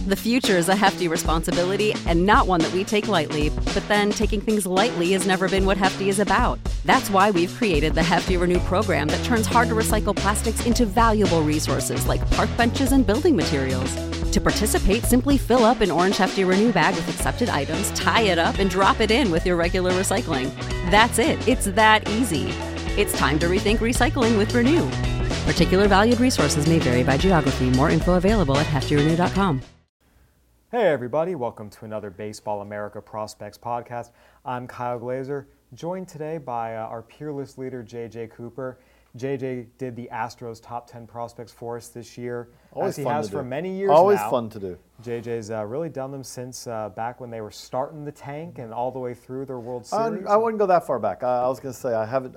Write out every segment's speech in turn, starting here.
The future is a hefty responsibility and not one that we take lightly, but then taking things lightly has never been what Hefty is about. That's why we've created the Hefty Renew program that turns hard-to-recycle plastics into valuable resources like park benches and building materials. To participate, simply fill up an orange Hefty Renew bag with accepted items, tie it up, and drop it in with your regular recycling. That's it. It's that easy. It's time to rethink recycling with Renew. Particular valued resources may vary by geography. More info available at heftyrenew.com. Hey everybody, welcome to another Baseball America Prospects podcast. I'm Kyle Glazer, joined today by our peerless leader, JJ Cooper. JJ did the Astros top 10 prospects for us this year, Always as he fun has to for do. many years Always now. fun to do. JJ's really done them since back when they were starting the tank and all the way through their World Series. I wouldn't go that far back. I was going to say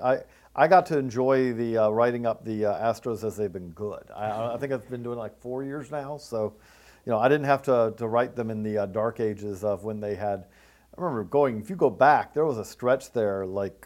I got to enjoy the writing up the Astros as they've been good. I think I've been doing it like 4 years now, so I didn't have to write them in the dark ages of when they had. I remember if you go back, there was a stretch there like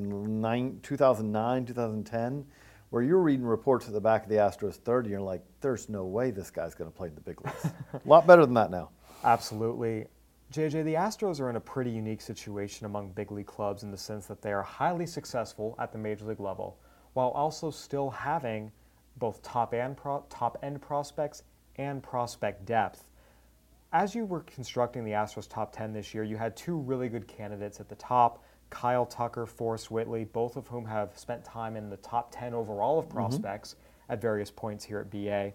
in 2009, 2010, where you're reading reports at the back of the Astros 30, and you're like, there's no way this guy's going to play in the big leagues. A lot better than that now. Absolutely. JJ, the Astros are in a pretty unique situation among big league clubs in the sense that they are highly successful at the major league level, while also still having both top-end prospects and prospect depth. As you were constructing the Astros top 10 this year, you had two really good candidates at the top, Kyle Tucker, Forrest Whitley, both of whom have spent time in the top 10 overall of prospects at various points here at BA.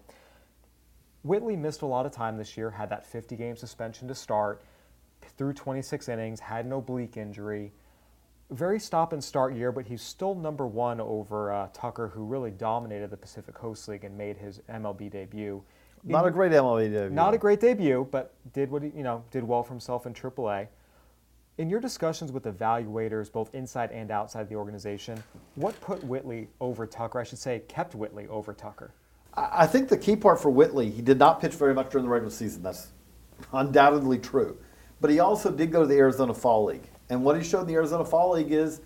Whitley missed a lot of time this year, had that 50-game suspension to start, threw 26 innings, had an oblique injury. Very stop-and-start year, but he's still number one over Tucker, who really dominated the Pacific Coast League and made his MLB debut. Not a great MLB debut. Not a great debut, but did well for himself in AAA. In your discussions with evaluators, both inside and outside the organization, what put Whitley over Tucker? I should say, kept Whitley over Tucker. I think the key part for Whitley, he did not pitch very much during the regular season. That's undoubtedly true. But he also did go to the Arizona Fall League. And what he showed in the Arizona Fall League is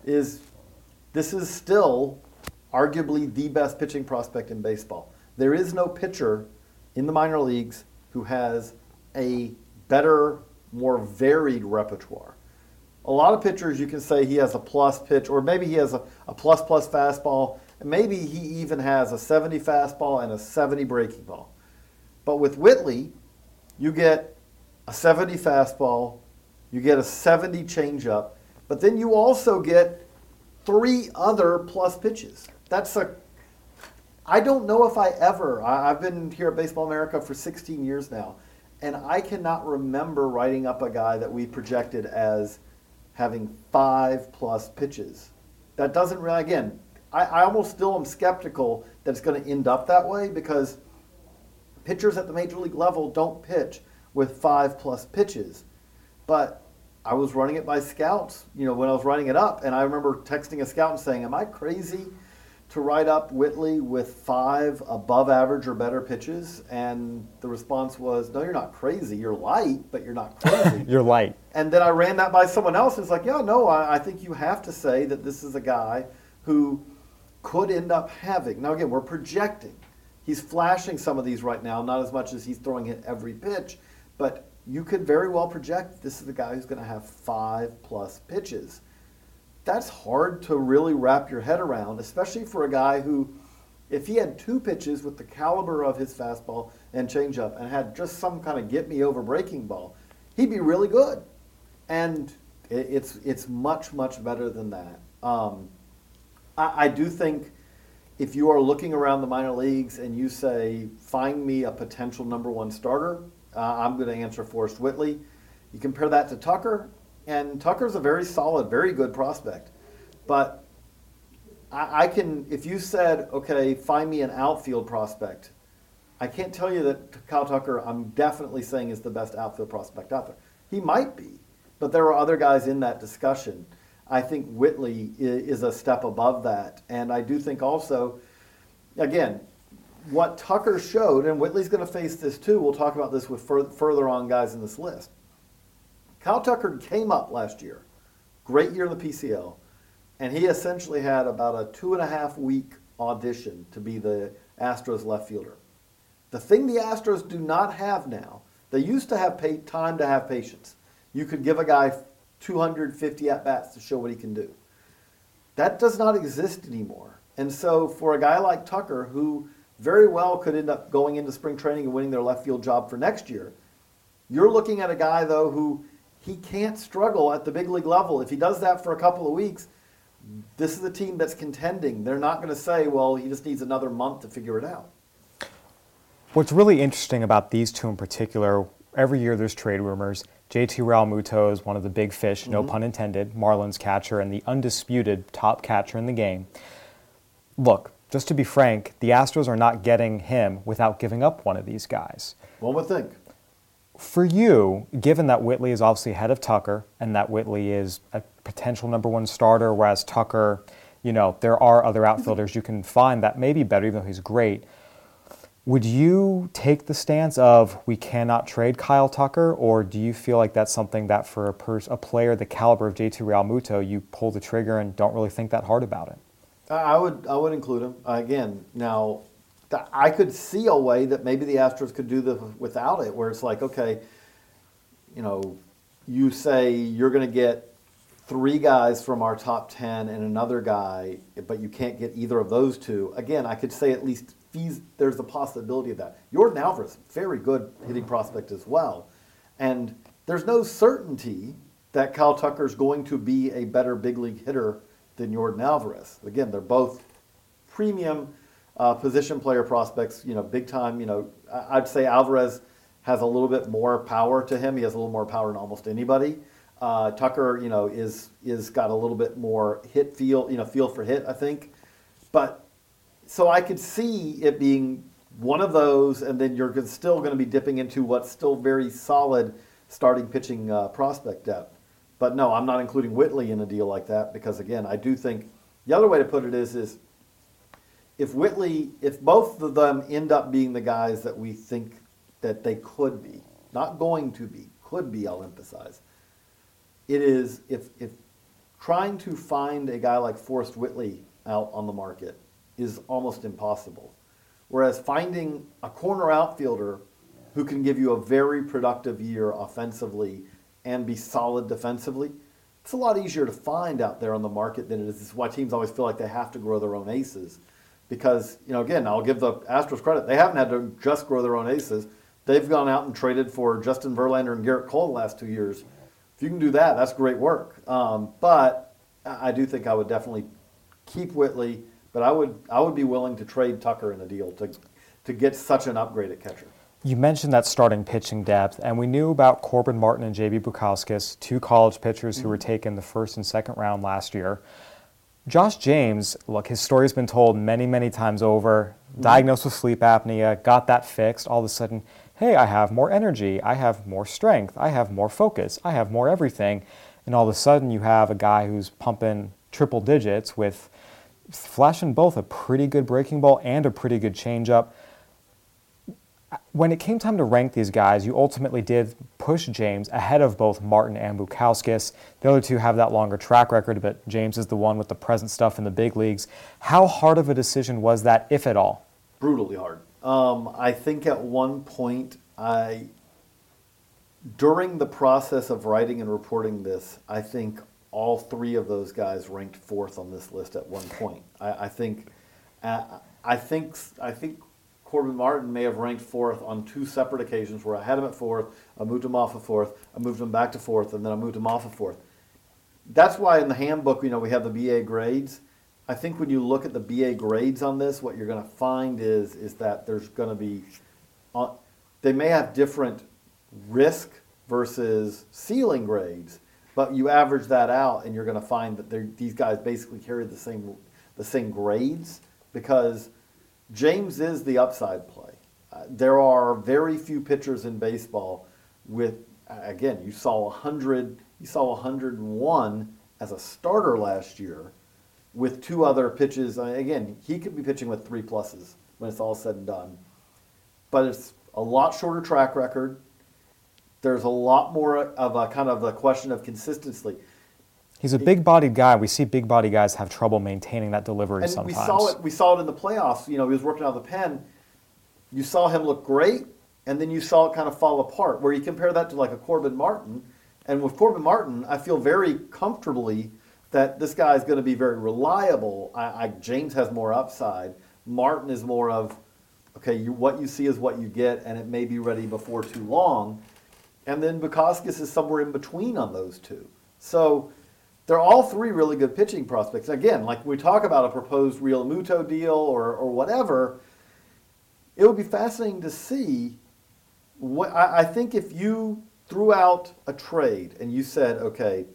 this is still arguably the best pitching prospect in baseball. There is no pitcher in the minor leagues who has a better, more varied repertoire. A lot of pitchers, you can say he has a plus pitch, or maybe he has a plus fastball, and maybe he even has a 70 fastball and a 70 breaking ball. But with Whitley, you get a 70 fastball, you get a 70 changeup, but then you also get 3 other plus pitches. I don't know if I've been here at Baseball America for 16 years now, and I cannot remember writing up a guy that we projected as having 5 plus pitches. That doesn't really, again, I almost still am skeptical that it's going to end up that way because pitchers at the major league level don't pitch with 5 plus pitches. But I was running it by scouts, when I was writing it up, and I remember texting a scout and saying, am I crazy to write up Whitley with 5 above average or better pitches? And the response was, no, you're not crazy. You're light, but you're not crazy. You're light. And then I ran that by someone else. It's like, yeah, no, I think you have to say that this is a guy who could end up having. Now, again, we're projecting. He's flashing some of these right now, not as much as he's throwing it every pitch, but you could very well project this is the guy who's going to have 5 plus pitches. That's hard to really wrap your head around, especially for a guy who, if he had 2 pitches with the caliber of his fastball and changeup and had just some kind of get-me-over breaking ball, he'd be really good. And it's much, much better than that. I do think if you are looking around the minor leagues and you say, find me a potential number 1 starter, I'm going to answer Forrest Whitley. You compare that to Tucker, and Tucker's a very solid, very good prospect. But if you said, okay, find me an outfield prospect, I can't tell you that Kyle Tucker, I'm definitely saying, is the best outfield prospect out there. He might be, but there are other guys in that discussion. I think Whitley is a step above that. And I do think also, again, what Tucker showed, and Whitley's going to face this too, we'll talk about this with further on guys in this list. Kyle Tucker came up last year, great year in the PCL, and he essentially had about a 2.5-week audition to be the Astros left fielder. The thing the Astros do not have now They used to have time to have patience. You could give a guy 250 at-bats to show what he can do. That does not exist anymore. And so for a guy like Tucker, who very well could end up going into spring training and winning their left field job for next year, you're looking at a guy, though, who he can't struggle at the big league level. If he does that for a couple of weeks, this is a team that's contending. They're not going to say, well, he just needs another month to figure it out. What's really interesting about these two in particular, every year there's trade rumors. JT Realmuto is one of the big fish, no pun intended, Marlins catcher and the undisputed top catcher in the game. Look, just to be frank, the Astros are not getting him without giving up one of these guys. One would think. For you, given that Whitley is obviously ahead of Tucker and that Whitley is a potential number one starter, whereas Tucker, there are other outfielders you can find that may be better, even though he's great. Would you take the stance of we cannot trade Kyle Tucker, or do you feel like that's something that for a player the caliber of JT Realmuto, you pull the trigger and don't really think that hard about it? I would include him. Again, now, I could see a way that maybe the Astros could do this without it, where it's like, okay, you say you're going to get 3 guys from our top 10 and another guy, but you can't get either of those two. Again, I could say at least there's the possibility of that. Yordan Alvarez, very good hitting prospect as well. And there's no certainty that Kyle Tucker's going to be a better big league hitter than Yordan Alvarez. Again, they're both premium position player prospects, big time. I'd say Alvarez has a little bit more power to him. He has a little more power than almost anybody. Tucker, is got a little bit more feel for hit, I think. But so I could see it being one of those, and then you're still going to be dipping into what's still very solid starting pitching prospect depth. But no, I'm not including Whitley in a deal like that because, again, I do think the other way to put it is if both of them end up being the guys that we think that they could be, not going to be, could be, I'll emphasize, it is if trying to find a guy like Forrest Whitley out on the market is almost impossible. Whereas finding a corner outfielder who can give you a very productive year offensively and be solid defensively, it's a lot easier to find out there on the market than it is. This is why teams always feel like they have to grow their own aces. Because, again, I'll give the Astros credit. They haven't had to just grow their own aces. They've gone out and traded for Justin Verlander and Garrett Cole the last 2 years. If you can do that, that's great work. But I do think I would definitely keep Whitley, but I would be willing to trade Tucker in a deal to get such an upgrade at catcher. You mentioned that starting pitching depth, and we knew about Corbin Martin and J.B. Bukowskis, 2 college pitchers who were taken the first and second round last year. Josh James, look, his story's been told many, many times over, diagnosed with sleep apnea, got that fixed, all of a sudden, hey, I have more energy, I have more strength, I have more focus, I have more everything, and all of a sudden you have a guy who's pumping triple digits with flashing both a pretty good breaking ball and a pretty good changeup. When it came time to rank these guys, you ultimately did push James ahead of both Martin and Bukowskis. The other two have that longer track record, but James is the one with the present stuff in the big leagues. How hard of a decision was that, if at all? Brutally hard. I think at one point, during the process of writing and reporting this, I think all 3 of those guys ranked 4th on this list at one point. I think Corbin Martin may have ranked 4th on 2 separate occasions where I had him at 4th, I moved him off of 4th, I moved him back to 4th, and then I moved him off of 4th. That's why in the handbook, we have the BA grades. I think when you look at the BA grades on this, what you're going to find is that there's going to be, they may have different risk versus ceiling grades, but you average that out and you're going to find that these guys basically carry the same grades because James is the upside play. There are very few pitchers in baseball with, again, you saw 101 as a starter last year with 2 other pitches. Again, he could be pitching with 3 pluses when it's all said and done. But it's a lot shorter track record. There's a lot more of a kind of a question of consistency. He's a big-bodied guy. We see big-bodied guys have trouble maintaining that delivery and sometimes. We saw it in the playoffs. He was working out of the pen. You saw him look great, and then you saw it kind of fall apart. Where you compare that to like a Corbin Martin, and with Corbin Martin, I feel very comfortably that this guy is going to be very reliable. James has more upside. Martin is more of, okay, what you see is what you get, and it may be ready before too long. And then Bukauskas is somewhere in between on those two. So they're all three really good pitching prospects. Again, like we talk about a proposed Real Muto deal or whatever, it would be fascinating to see. I think if you threw out a trade and you said, okay,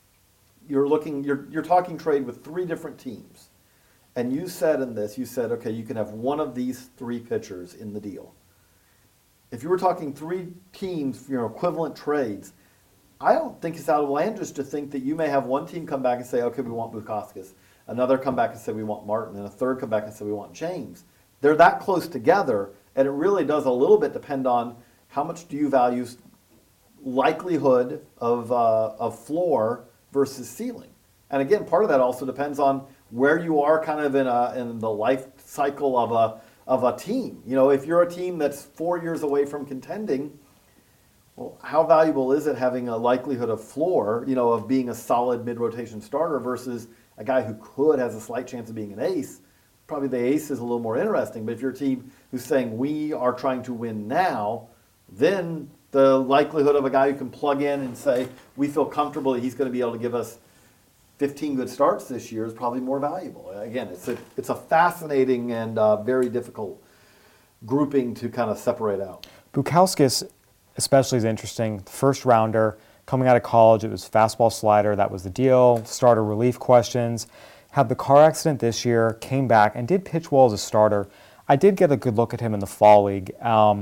you're talking trade with three different teams, and you said okay, you can have one of these three pitchers in the deal. If you were talking three teams, equivalent trades, I don't think it's outlandish to think that you may have one team come back and say, okay, we want Bukauskas, another come back and say we want Martin, and a third come back and say we want James. They're that close together, and it really does a little bit depend on how much do you value likelihood of floor versus ceiling. And again, part of that also depends on where you are kind of in the life cycle of a team. If you're a team that's 4 years away from contending, well, how valuable is it having a likelihood of floor, of being a solid mid-rotation starter versus a guy who has a slight chance of being an ace? Probably the ace is a little more interesting, but if you're a team who's saying we are trying to win now, then the likelihood of a guy who can plug in and say we feel comfortable that he's going to be able to give us 15 good starts this year is probably more valuable. Again, it's a fascinating and very difficult grouping to kind of separate out. Bukauskas especially is interesting. First rounder, coming out of college, it was fastball slider. That was the deal. Starter relief questions. Had the car accident this year, came back, and did pitch well as a starter. I did get a good look at him in the fall league.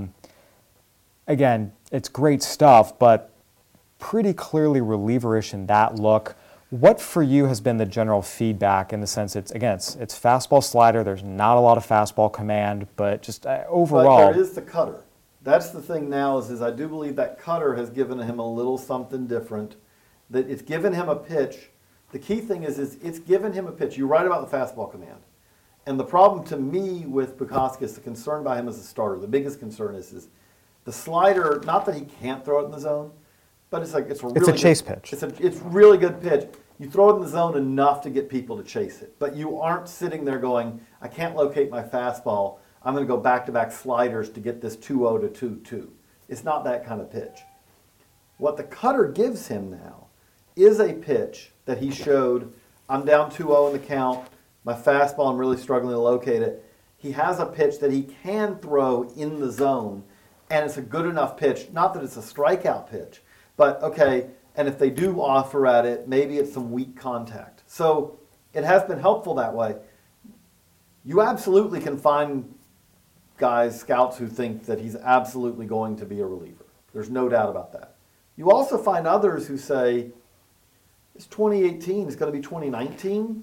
Again, it's great stuff, but pretty clearly reliever-ish in that look. What for you has been the general feedback in the sense it's fastball slider, there's not a lot of fastball command, but just overall. But there is the cutter. That's the thing now is I do believe that cutter has given him a little something different, that it's given him a pitch. The key thing is it's given him a pitch. You're right about the fastball command. And the problem to me with Bukauskas, the concern by him as a starter, the biggest concern is the slider, not that he can't throw it in the zone, but it's a chase pitch. It's really good pitch. You throw it in the zone enough to get people to chase it. But you aren't sitting there going, I can't locate my fastball. I'm going to go back-to-back sliders to get this 2-0 to 2-2. It's not that kind of pitch. What the cutter gives him now is a pitch that he showed, I'm down 2-0 in the count, my fastball, I'm really struggling to locate it. He has a pitch that he can throw in the zone, and it's a good enough pitch. Not that it's a strikeout pitch, but okay, and if they do offer at it, maybe it's some weak contact. So it has been helpful that way. You absolutely can find scouts who think that he's absolutely going to be a reliever. There's no doubt about that. You also find others who say, it's 2018, it's going to be 2019.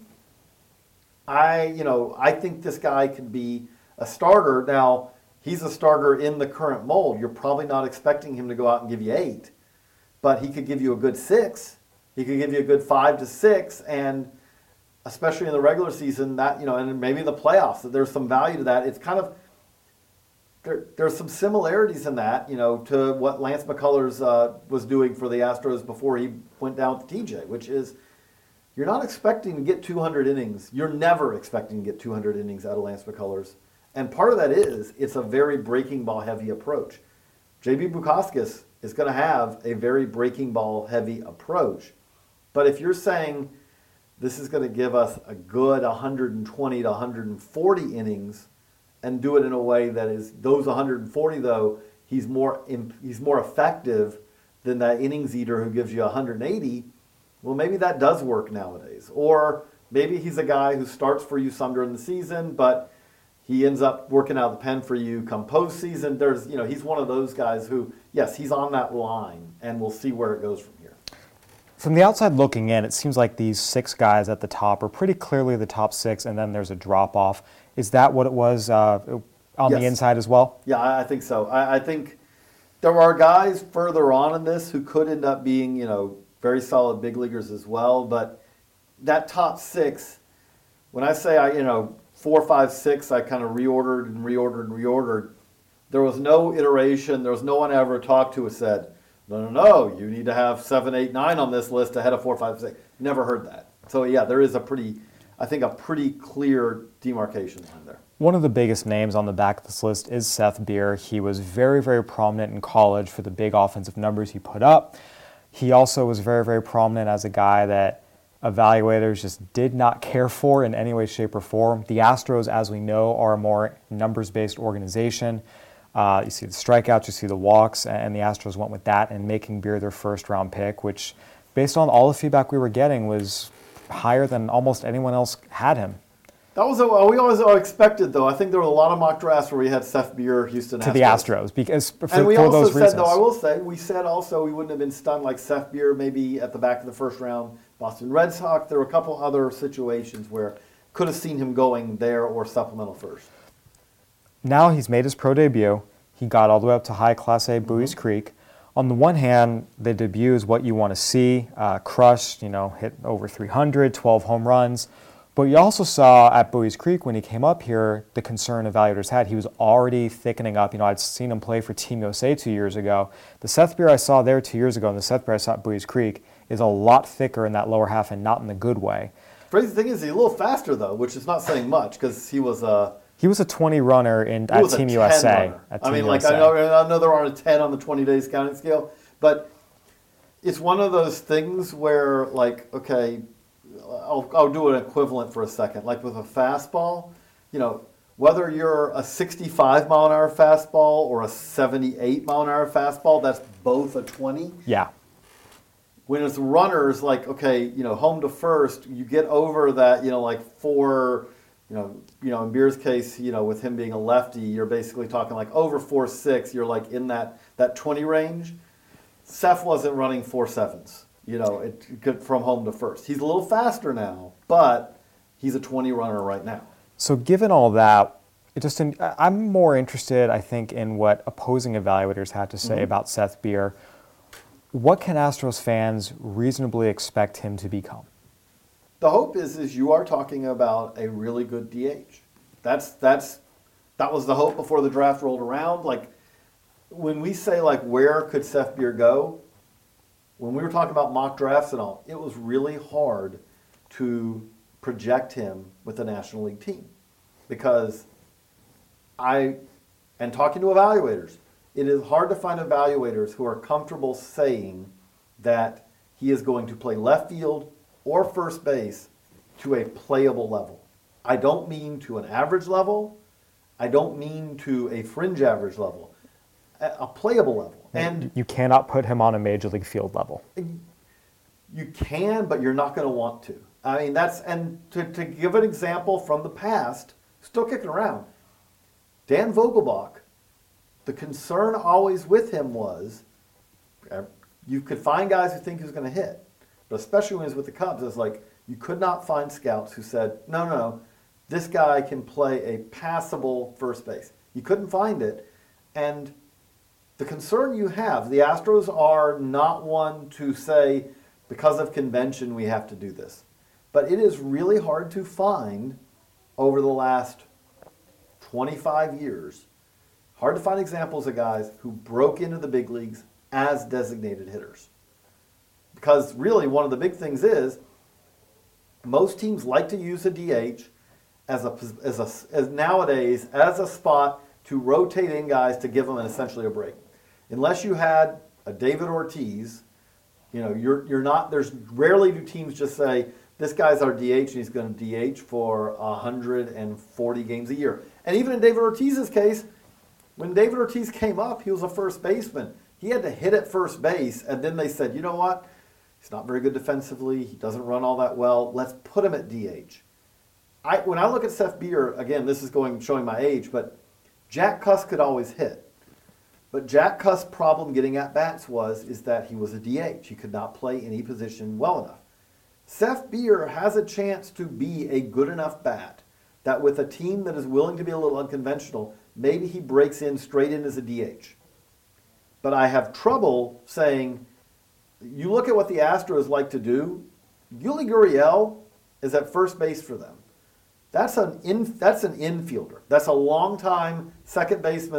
I think this guy could be a starter. Now, he's a starter in the current mold. You're probably not expecting him to go out and give you 8, but he could give you a good 6. He could give you a good 5 to 6, and especially in the regular season, that and maybe in the playoffs, that there's some value to that. It's kind of there's some similarities in that, to what Lance McCullers was doing for the Astros before he went down with TJ, which is you're not expecting to get 200 innings. You're never expecting to get 200 innings out of Lance McCullers. And part of that is it's a very breaking ball heavy approach. J.B. Bukauskas is going to have a very breaking ball heavy approach. But if you're saying this is going to give us a good 120 to 140 innings and do it in a way that is those 140 though, he's more effective than that innings eater who gives you 180, well, maybe that does work nowadays. Or maybe he's a guy who starts for you some during the season, but he ends up working out the pen for you come postseason. He's one of those guys who, yes, he's on that line, and we'll see where it goes from here. From the outside looking in, it seems like these 6 guys at the top are pretty clearly the top 6, and then there's a drop-off. Is that what it was on the inside as well? Yeah, I think so. I think there are guys further on in this who could end up being, very solid big leaguers as well. But that top 6, when I say 4, 5, 6, I kind of reordered. There was no iteration. There was no one I ever talked to who said, no, you need to have 7, 8, 9 on this list ahead of 4, 5, 6. Never heard that. So yeah, there is a pretty clear demarcation line there. One of the biggest names on the back of this list is Seth Beer. He was very, very prominent in college for the big offensive numbers he put up. He also was very, very prominent as a guy that evaluators just did not care for in any way, shape, or form. The Astros, as we know, are a more numbers-based organization. You see the strikeouts, you see the walks, and the Astros went with that and making Beer their first-round pick, which, based on all the feedback we were getting, was higher than almost anyone else had him. That was we always expected, though. I think there were a lot of mock drafts where we had Seth Beer, Houston Astros. To the Astros, because for and we for also those said, reasons. though, I will say, we said also we wouldn't have been stunned like Seth Beer maybe at the back of the first round. Boston Red Sox, there were a couple other situations where could have seen him going there or supplemental first. Now he's made his pro debut. He got all the way up to high Class A Bowie's Creek. On the one hand, the debut is what you want to see. Crushed, hit over 300, 12 home runs. But you also saw at Bowie's Creek when he came up here, the concern evaluators had. He was already thickening up. I'd seen him play for Team USA 2 years ago. The Seth Beer I saw there 2 years ago and the Seth Beer I saw at Bowie's Creek is a lot thicker in that lower half and not in the good way. Crazy thing is he's a little faster, though, which is not saying much because he was a... He was a 20 runner at Team USA. I know there aren't a 10 on the 20 days counting scale, but it's one of those things where, like, okay, I'll do an equivalent for a second. Like with a fastball, whether you're a 65 mile an hour fastball or a 78 mile an hour fastball, that's both a 20. Yeah. When it's runners, like, okay, home to first, you get over that, like 4. In Beer's case, with him being a lefty, you're basically talking like over 4.6. You're like in that 20 range. Seth wasn't running 4.7s. From home to first. He's a little faster now, but he's a 20 runner right now. So given all that, I'm more interested, I think, in what opposing evaluators had to say about Seth Beer. What can Astros fans reasonably expect him to become? The hope is you are talking about a really good DH. That was the hope before the draft rolled around. Like when we say like where could Seth Beer go, when we were talking about mock drafts and all, it was really hard to project him with the National League team because talking to evaluators, it is hard to find evaluators who are comfortable saying that he is going to play left field or first base to a playable level. I don't mean to an average level. I don't mean to a fringe average level. A playable level. And you cannot put him on a major league field level. You can, but you're not going to want to. I mean, to give an example from the past, still kicking around, Dan Vogelbach, the concern always with him was, you could find guys who think he's going to hit. But especially when he was with the Cubs, it's like you could not find scouts who said, no, this guy can play a passable first base. You couldn't find it. And the concern you have, the Astros are not one to say, because of convention, we have to do this. But it is really hard to find over the last 25 years, hard to find examples of guys who broke into the big leagues as designated hitters. Because really one of the big things is most teams like to use a DH as nowadays as a spot to rotate in guys to give them essentially a break. Unless you had a David Ortiz, you're not. There's rarely do teams just say this guy's our DH and he's going to DH for 140 games a year. And even in David Ortiz's case, when David Ortiz came up, he was a first baseman. He had to hit at first base, and then they said, you know what? He's not very good defensively. He doesn't run all that well. Let's put him at DH. When I look at Seth Beer, again, this is showing my age, but Jack Cuss could always hit. But Jack Cuss' problem getting at bats is that he was a DH. He could not play any position well enough. Seth Beer has a chance to be a good enough bat that with a team that is willing to be a little unconventional, maybe he breaks in straight in as a DH. But I have trouble saying, you look at what the Astros like to do, Yuli Gurriel is at first base for them. That's an infielder. That's a long-time second baseman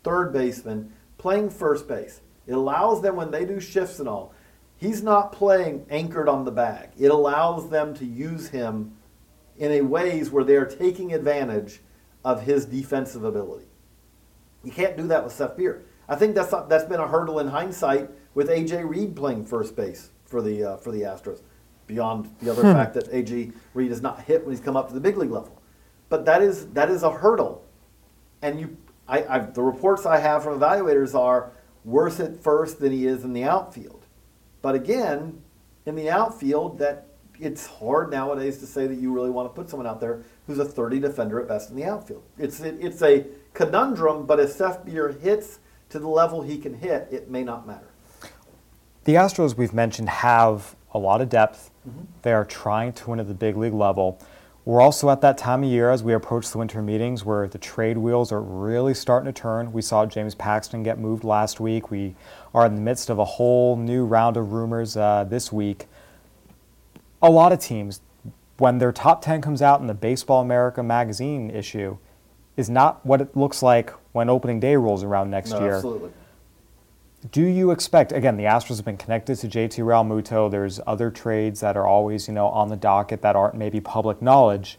third baseman playing first base. It allows them, when they do shifts and all, he's not playing anchored on the bag. It allows them to use him in a ways where they're taking advantage of his defensive ability. You can't do that with Seth Beer. I think that's been a hurdle in hindsight with A.J. Reed playing first base for the Astros, beyond the other fact that A.J. Reed has not hit when he's come up to the big league level. But that is a hurdle. And the reports I have from evaluators are worse at first than he is in the outfield. But again, in the outfield, that it's hard nowadays to say that you really want to put someone out there who's a 30 defender at best in the outfield. It's a conundrum, but if Seth Beer hits to the level he can hit, it may not matter. The Astros, we've mentioned, have a lot of depth. Mm-hmm. They are trying to win at the big league level. We're also at that time of year as we approach the winter meetings where the trade wheels are really starting to turn. We saw James Paxton get moved last week. We are in the midst of a whole new round of rumors this week. A lot of teams, when their top 10 comes out in the Baseball America magazine issue, is not what it looks like when opening day rolls around next year. Absolutely. Do you expect, again, the Astros have been connected to JT Realmuto. There's other trades that are always, on the docket that aren't maybe public knowledge.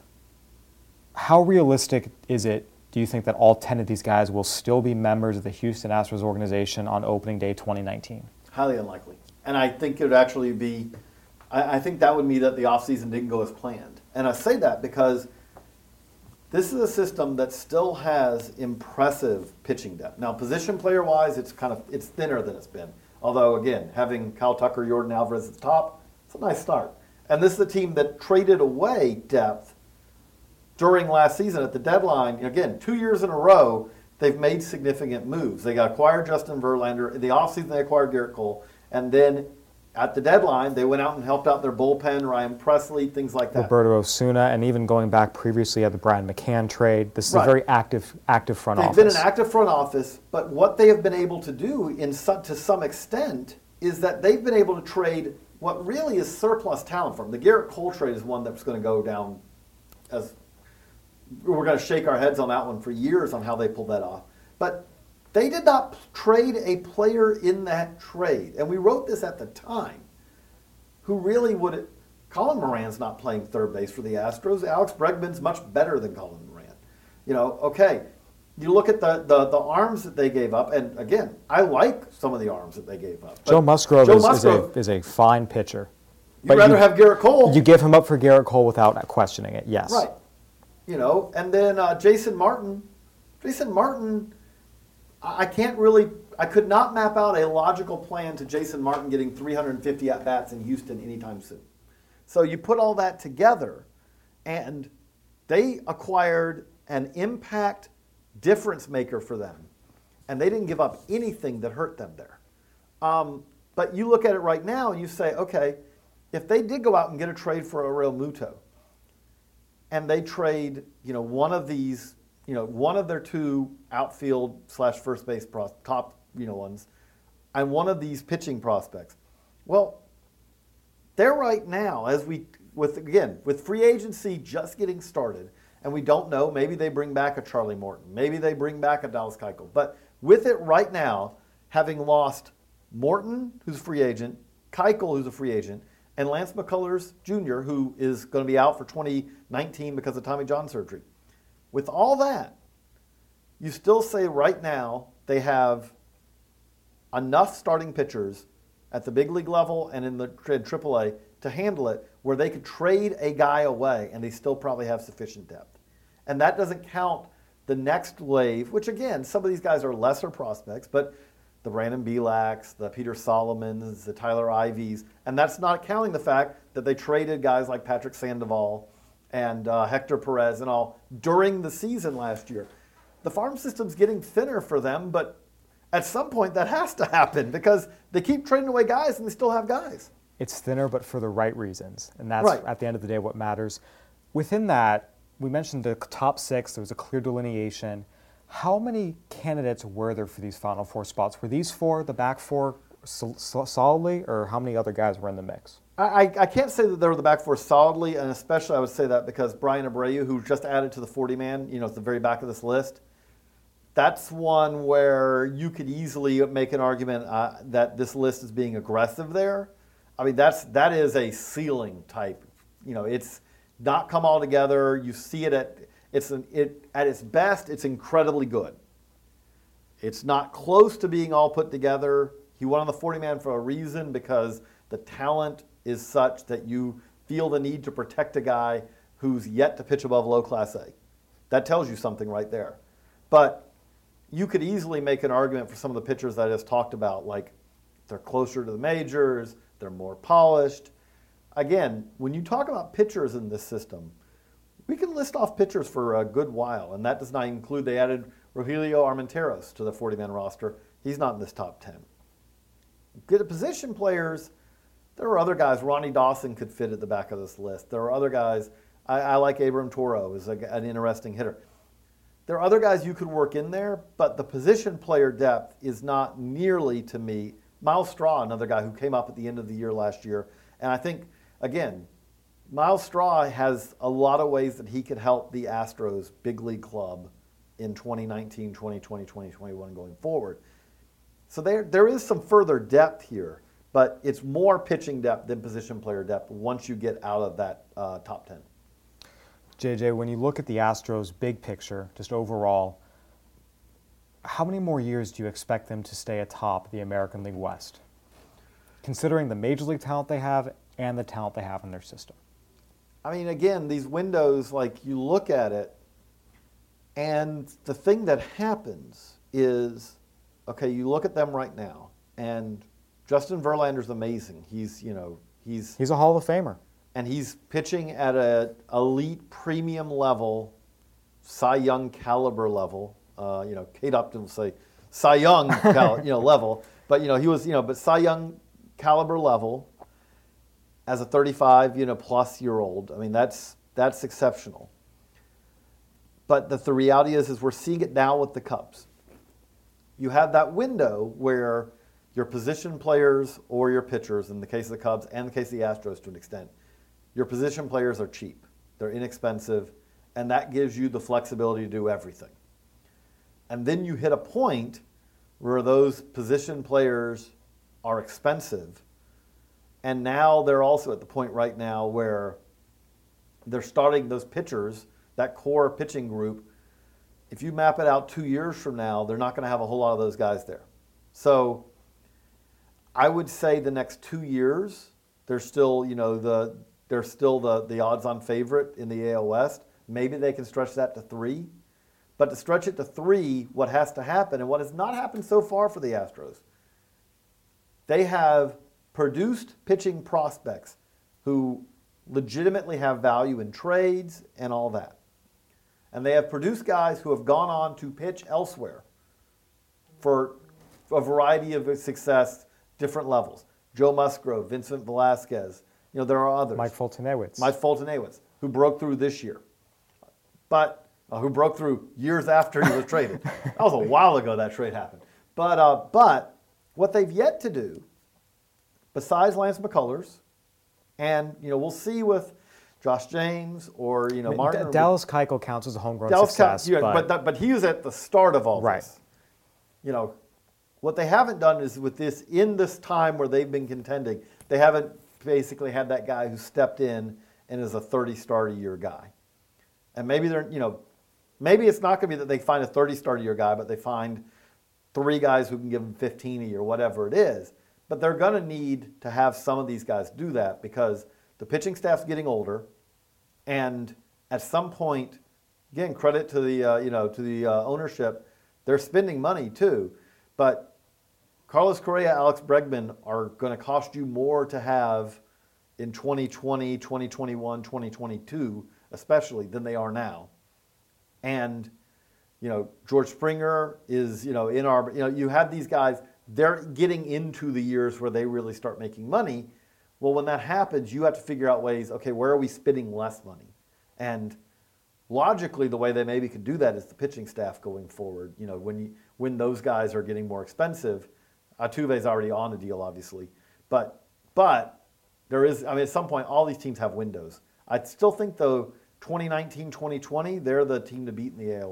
How realistic is it, do you think, that all 10 of these guys will still be members of the Houston Astros organization on opening day 2019? Highly unlikely. And I think it would actually be, I think that would mean that the offseason didn't go as planned. And I say that because this is a system that still has impressive pitching depth. Now, position player-wise, it's thinner than it's been. Although, again, having Kyle Tucker, Jordan Alvarez at the top, it's a nice start. And this is a team that traded away depth during last season at the deadline. Again, 2 years in a row, they've made significant moves. They acquired Justin Verlander. In the offseason, they acquired Garrett Cole. And then at the deadline, they went out and helped out their bullpen, Ryan Presley, things like that. Roberto Osuna, and even going back previously at the Brian McCann trade. This is a very active front office. They've been an active front office, but what they have been able to do to some extent is that they've been able to trade what really is surplus talent from them. The Garrett Cole trade is one that's going to go down as we're going to shake our heads on that one for years on how they pulled that off. But they did not trade a player in that trade. And we wrote this at the time. Who really would... Colin Moran's not playing third base for the Astros. Alex Bregman's much better than Colin Moran. Okay. You look at the arms that they gave up, and again, I like some of the arms that they gave up. Joe Musgrove is a fine pitcher. You'd rather have Garrett Cole. You give him up for Garrett Cole without questioning it, yes. Right. And then Jason Martin. I could not map out a logical plan to Jason Martin getting 350 at-bats in Houston anytime soon. So you put all that together, and they acquired an impact difference maker for them, and they didn't give up anything that hurt them there. But you look at it right now, and you say, okay, if they did go out and get a trade for Realmuto, and they trade, one of these, one of their two outfield / first base top, ones, and one of these pitching prospects. Well, they're right now, with free agency just getting started, and we don't know, maybe they bring back a Charlie Morton, maybe they bring back a Dallas Keuchel, but with it right now, having lost Morton, who's a free agent, Keuchel, who's a free agent, and Lance McCullers Jr., who is going to be out for 2019 because of Tommy John surgery. With all that, you still say right now they have enough starting pitchers at the big league level and in the AAA to handle it where they could trade a guy away and they still probably have sufficient depth. And that doesn't count the next wave, which again, some of these guys are lesser prospects, but the Brandon Belaks, the Peter Solomons, the Tyler Ivies, and that's not counting the fact that they traded guys like Patrick Sandoval and Hector Perez and all during the season last year. The farm system's getting thinner for them, but at some point that has to happen because they keep trading away guys and they still have guys. It's thinner, but for the right reasons, and that's right. At the end of the day what matters. Within that, we mentioned the top six. There was a clear delineation. How many candidates were there for these Final Four spots? Were these four, the back four, solidly, or how many other guys were in the mix? I can't say that they were the back four solidly, and especially I would say that because Brian Abreu, who just added to the 40-man, at the very back of this list, That's one where you could easily make an argument that this list is being aggressive there. I mean, that is a ceiling type. It's not come all together. You see it at its best. It's incredibly good. It's not close to being all put together. He won on the 40-man for a reason, because the talent is such that you feel the need to protect a guy who's yet to pitch above low Class A. That tells you something right there. But you could easily make an argument for some of the pitchers that I just talked about, like they're closer to the majors, they're more polished. Again, when you talk about pitchers in this system, we can list off pitchers for a good while, and that does not include, they added Rogelio Armenteros to the 40-man roster. He's not in this top 10. Good position players, there are other guys. Ronnie Dawson could fit at the back of this list. There are other guys. I like Abram Toro as an interesting hitter. There are other guys you could work in there, but the position player depth is not nearly, to me. Miles Straw, another guy who came up at the end of the year last year. And I think, again, Miles Straw has a lot of ways that he could help the Astros big league club in 2019, 2020, 2021 going forward. So there is some further depth here, but it's more pitching depth than position player depth once you get out of that top 10. JJ, when you look at the Astros' big picture, just overall, how many more years do you expect them to stay atop the American League West, considering the major league talent they have and the talent they have in their system? I mean, again, these windows, like you look at it, and the thing that happens is, okay, you look at them right now, and Justin Verlander's amazing. He's a Hall of Famer. And he's pitching at an elite premium level, Cy Young caliber level. Kate Upton will say Cy Young level, but he was but Cy Young caliber level as a 35 plus year old. I mean, that's exceptional. But the reality is we're seeing it now with the Cubs. You have that window where your position players or your pitchers, in the case of the Cubs and the case of the Astros to an extent, your position players are cheap, they're inexpensive, and that gives you the flexibility to do everything. And then you hit a point where those position players are expensive, and now they're also at the point right now where they're starting those pitchers, that core pitching group. If you map it out 2 years from now, they're not going to have a whole lot of those guys there. So I would say the next 2 years, they're still, the odds-on favorite in the AL West. Maybe they can stretch that to 3. But to stretch it to 3, what has to happen, and what has not happened so far for the Astros, they have produced pitching prospects who legitimately have value in trades and all that. And they have produced guys who have gone on to pitch elsewhere for a variety of success, different levels. Joe Musgrove, Vincent Velasquez, there are others. Mike Fulton-Awitz, who broke through this year. But who broke through years after he was traded. That was a while ago that trade happened. But what they've yet to do, besides Lance McCullers, and we'll see with Josh James or Martin. Dallas Keuchel counts as a homegrown success. But he was at the start of all this. What they haven't done is with this, in this time where they've been contending, they haven't basically had that guy who stepped in and is a 30-start-a-year guy. And maybe maybe it's not going to be that they find a 30-start-a-year guy, but they find 3 guys who can give them 15 a year, whatever it is. But they're going to need to have some of these guys do that because the pitching staff's getting older, and at some point, again, credit to the ownership, they're spending money too. But Carlos Correa, Alex Bregman are going to cost you more to have in 2020, 2021, 2022, especially than they are now. And George Springer is in our you have these guys. They're getting into the years where they really start making money. Well, when that happens, you have to figure out ways, okay, where are we spending less money? And logically, the way they maybe could do that is the pitching staff going forward. When those guys are getting more expensive, Altuve's already on a deal, obviously. But there is, at some point, all these teams have windows. I still think, though, 2019, 2020, they're the team to beat in the AL West.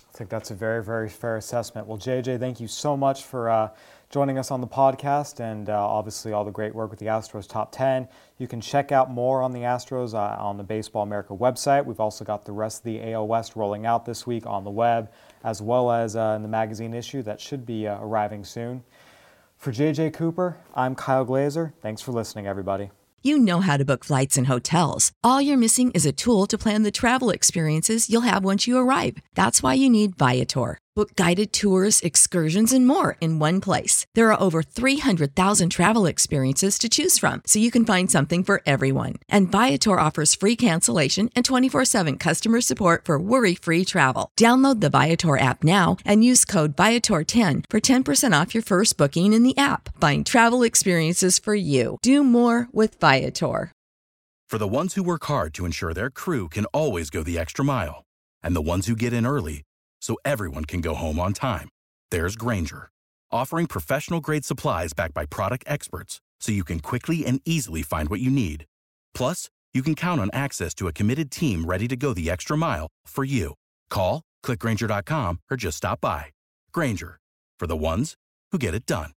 I think that's a very, very fair assessment. Well, JJ, thank you so much for joining us on the podcast and obviously all the great work with the Astros Top 10. You can check out more on the Astros on the Baseball America website. We've also got the rest of the AL West rolling out this week on the web, as well as in the magazine issue that should be arriving soon. For JJ Cooper, I'm Kyle Glazer. Thanks for listening, everybody. You know how to book flights and hotels. All you're missing is a tool to plan the travel experiences you'll have once you arrive. That's why you need Viator. Book guided tours, excursions, and more in one place. There are over 300,000 travel experiences to choose from, so you can find something for everyone. And Viator offers free cancellation and 24/7 customer support for worry-free travel. Download the Viator app now and use code Viator10 for 10% off your first booking in the app. Find travel experiences for you. Do more with Viator. For the ones who work hard to ensure their crew can always go the extra mile, and the ones who get in early so everyone can go home on time, there's Grainger, offering professional-grade supplies backed by product experts so you can quickly and easily find what you need. Plus, you can count on access to a committed team ready to go the extra mile for you. Call, click Grainger.com, or just stop by. Grainger, for the ones who get it done.